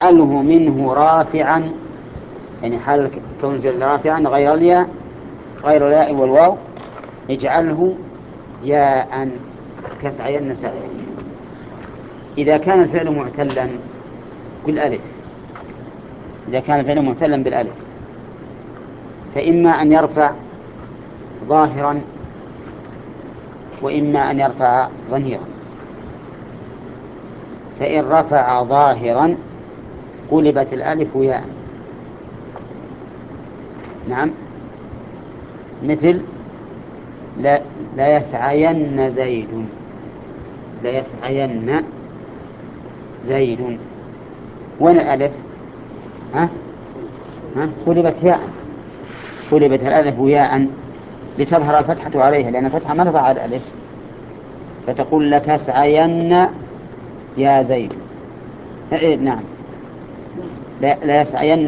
اجعله منه رافعا، يعني حال كون الفعل رافعا غير الياء والواو، اجعله ياء كسعين سعيا. إذا كان الفعل معتلا بالألف، فإما أن يرفع ظاهرا وإما أن يرفع ضميرا. فإن رفع ظاهرا قلبت الألف ياء. نعم، مثل لا يسعين زيد، وين الألف؟ قلبت الألف ياء لتظهر الفتحة عليها، لأن الفتحة ما تضع على الألف، فتقول لتسعين يا زيد. نعم، لا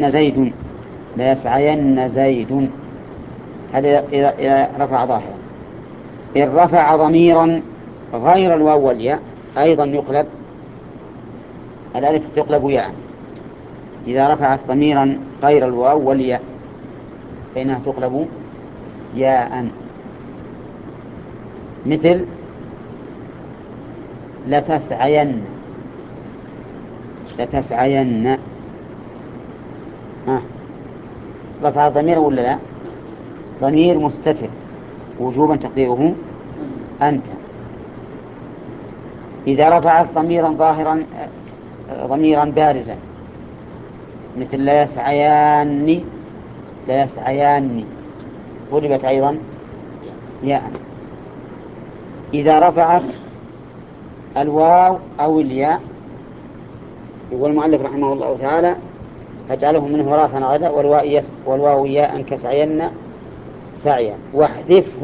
يسعين زيد. هذا إذا رفع ظاهرا. إن رفع ضميرا غير الواو والياء أيضا يقلب الألف، تقلب ياء. إذا رفعت ضميرا غير الواو والياء فإنها تقلب ياء. مثل لتسعين رفع ضمير ولا لا؟ ضمير مستتر وجوبا تقديره أنت. إذا رفعت ضميرا ظاهرا ضميرا بارزا مثل لا يسعيان غلبت أيضا ياء. إذا رفعت الواو أو الياء، يقول المؤلف رحمه الله تعالى فاجعله منه رافعا غدا والواو ياء كسعين سعيا واحذفه